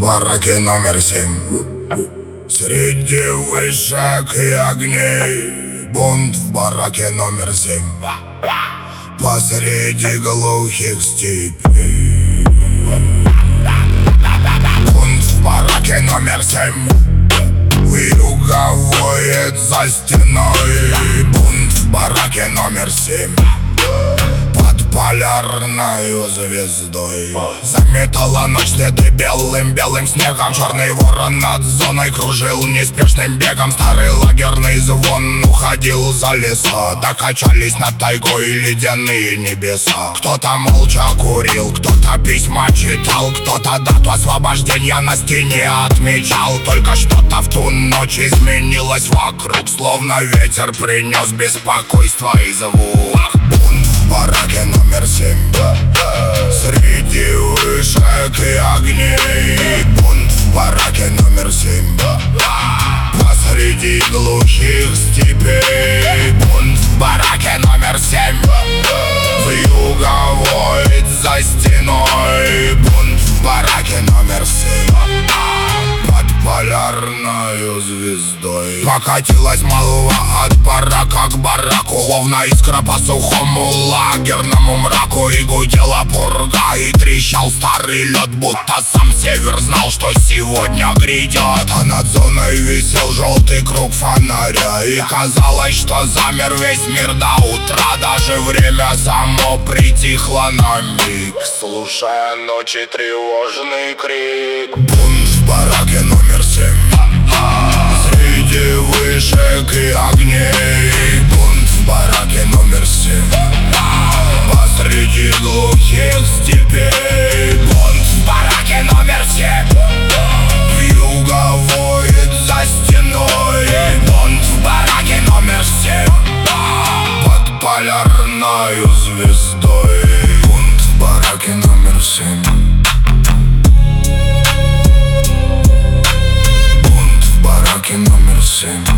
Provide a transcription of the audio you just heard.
бараке номер 7. Среди вышек и огней бунт в бараке номер 7. Посреди глухих степей бунт в бараке номер 7. Вьюга воет за стеной. Бунт в бараке номер 7. Под полярною звездой заметала ночь следы белым снегом. Черный ворон над зоной кружил неспешным бегом. Старый лагерный звон уходил за леса. Докачались над тайгой ледяные небеса. Кто-то молча курил, кто-то письма читал, кто-то дату освобождения на стене отмечал. Только что-то в ту ночь изменилось вокруг, словно ветер принес беспокойство и звук. Бунт в бараке номер 7. Среди вышек и огней бунт в бараке номер 7. Посреди глухих степей бунт в бараке номер 7. Вьюга воет за стеной. Бунт в бараке номер 7. Под полярною звездой покатилась молва от барака к бараку, словно искра по сухому лагерному мраку. И гудела пурга, и трещал старый лед, будто сам север знал, что сегодня грядет. А над зоной висел желтый круг фонаря, и казалось, что замер весь мир до утра. Даже время само притихло на миг, слушая ночи тревожный крик. Бунт в бараке номер 7. Среди вышек и огней бунт в бараке номер 7. Посреди глухих степей бунт в бараке номер 7. Вьюга воет за стеной. Бунт в бараке номер 7. Под полярною звездой. Бунт в бараке номер 7. Бунт в бараке номер 7.